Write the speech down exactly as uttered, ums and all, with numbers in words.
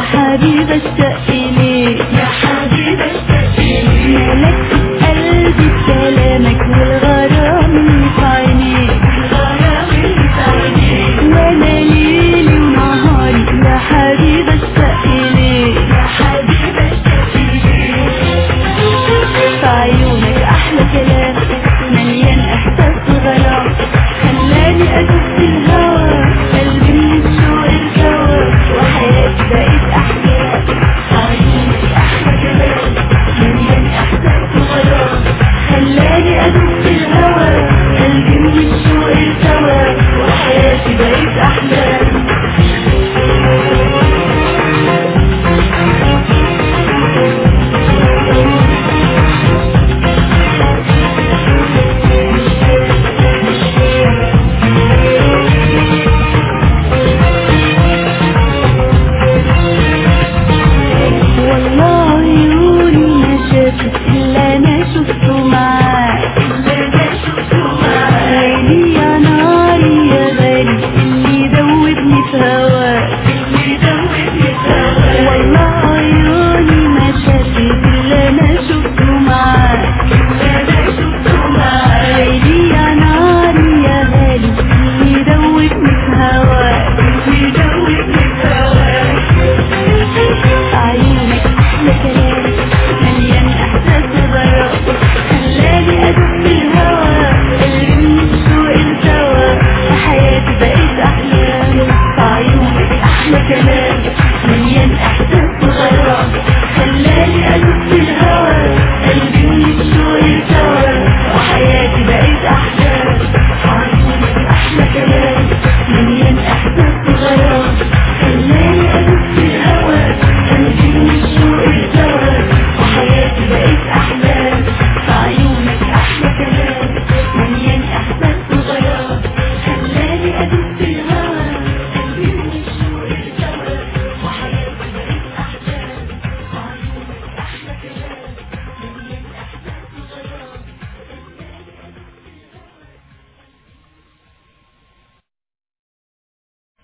حبيبي اشتاق إليك يا حبيبي اشتاق إليك. ملكت قلبي بكلامك والغرام اللي في عينيك الغرام اللي في عينيك. وانا ليلي ونهاري يا حبيبي اشتاق إليك يا حبيبي اشتاق إليك. في عيونك أحلى كلام مليان إحساس وغرام خلاني أدوب في الهوى قلبي من الشوق ارتوى وحياتي بقت أحلام. عيونك أحلى كلام مليان إحساس وغرام خلاني أدوب في الهوى قلبي من الشوق ارتوى وحياتي بقت أحلام. والله عيوني ما شافت إلا أنا شفته معاك اللي أنا شفته معاك. ليلي يا ناري يا غالي اللي دوبني في هواك اللي دوبني في هواك. والله عيوني ما شافت إلا أنا شفته معاك اللي أنا شفته معاك. ليلي يا ناري يا غالي اللي دوبني في هواك اللي دوبني في هواك. عيونك أحلى كلام مليان إحساس وغرام خلاني أدوب في الهوى قلبي من الشوق ارتوى وحياتي بقت أحلام. عيونك أحلى كلام مليان إحساس